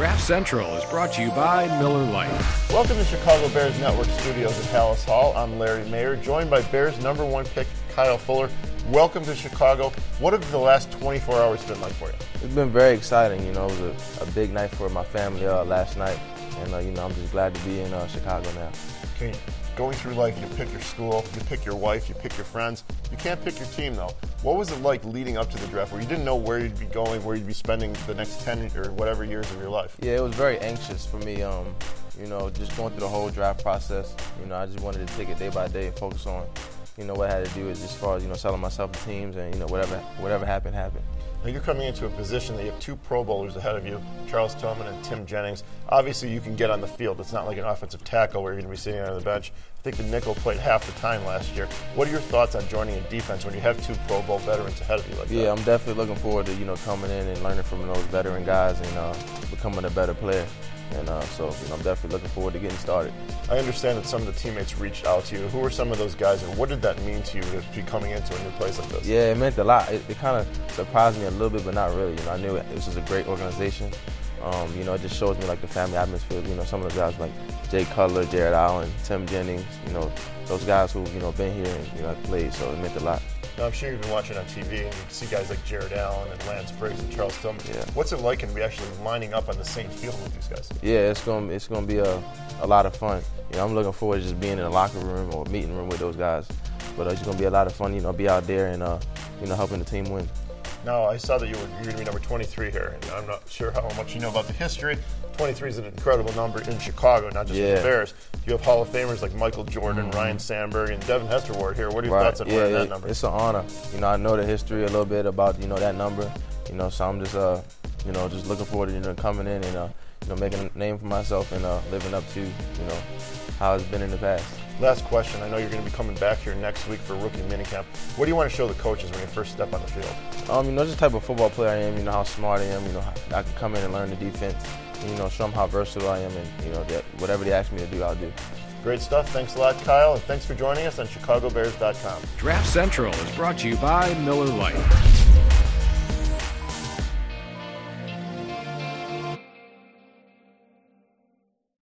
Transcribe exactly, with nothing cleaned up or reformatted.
Draft Central is brought to you by Miller Lite. Welcome to Chicago Bears Network Studios at Halas Hall. I'm Larry Mayer, joined by Bears number one pick, Kyle Fuller. Welcome to Chicago. What have the last twenty-four hours been like for you? It's been very exciting. You know, it was a, a big night for my family uh, last night. And, uh, you know, I'm just glad to be in uh, Chicago now. Okay, going through life, you pick your school, you pick your wife, you pick your friends. You can't pick your team, though. What was it like leading up to the draft where you didn't know where you'd be going, where you'd be spending the next ten or whatever years of your life? Yeah, it was very anxious for me, um, you know, just going through the whole draft process. You know, I just wanted to take it day by day and focus on, you know, what I had to do is as far as, you know, selling myself to teams and, you know, whatever whatever happened, happened. Now you're coming into a position that you have two Pro Bowlers ahead of you, Charles Tillman and Tim Jennings. Obviously, you can get on the field. It's not like an offensive tackle where you're going to be sitting on the bench. I think the nickel played half the time last year. What are your thoughts on joining a defense when you have two Pro Bowl veterans ahead of you like yeah, that? I'm definitely looking forward to, you know, coming in and learning from those veteran guys and uh, becoming a better player. And uh, so you know, I'm definitely looking forward to getting started. I understand that some of the teammates reached out to you. Who were some of those guys, and what did that mean to you to be coming into a new place like this? Yeah, it meant a lot. It, it kind of surprised me a little bit, but not really. You know, I knew it, this was a great organization. Um, you know, it just shows me like the family atmosphere. You know, some of the guys like Jay Cutler, Jared Allen, Tim Jennings. You know, those guys who you know been here and you know played. So it meant a lot. Now, I'm sure you've been watching on T V and you see guys like Jared Allen and Lance Briggs and Charles Tillman. Yeah. What's it like in we actually lining up on the same field with these guys? Yeah, it's gonna it's gonna be a, a lot of fun. You know, I'm looking forward to just being in a locker room or meeting room with those guys. But uh, it's gonna be a lot of fun. You know, be out there and uh, you know helping the team win. Now, I saw that you were you're going to be number twenty-three here. And I'm not sure how much you know about the history. twenty-three is an incredible number in Chicago, not just yeah. for the Bears. You have Hall of Famers like Michael Jordan, mm-hmm. Ryan Sandberg, and Devin Hester Ward here. What are your right. thoughts on yeah, wearing it, that number? It's an honor. You know, I know the history a little bit about you know that number. You know, so I'm just uh, you know, just looking forward to you know coming in and uh, you know making a name for myself and uh, living up to you know how it's been in the past. Last question. I know you're going to be coming back here next week for rookie minicamp. What do you want to show the coaches when you first step on the field? Um, you know, just the type of football player I am. You know how smart I am. You know, I can come in and learn the defense. And, you know, show them how versatile I am, and you know that whatever they ask me to do, I'll do. Great stuff. Thanks a lot, Kyle, and thanks for joining us on Chicago Bears dot com. Draft Central is brought to you by Miller Lite.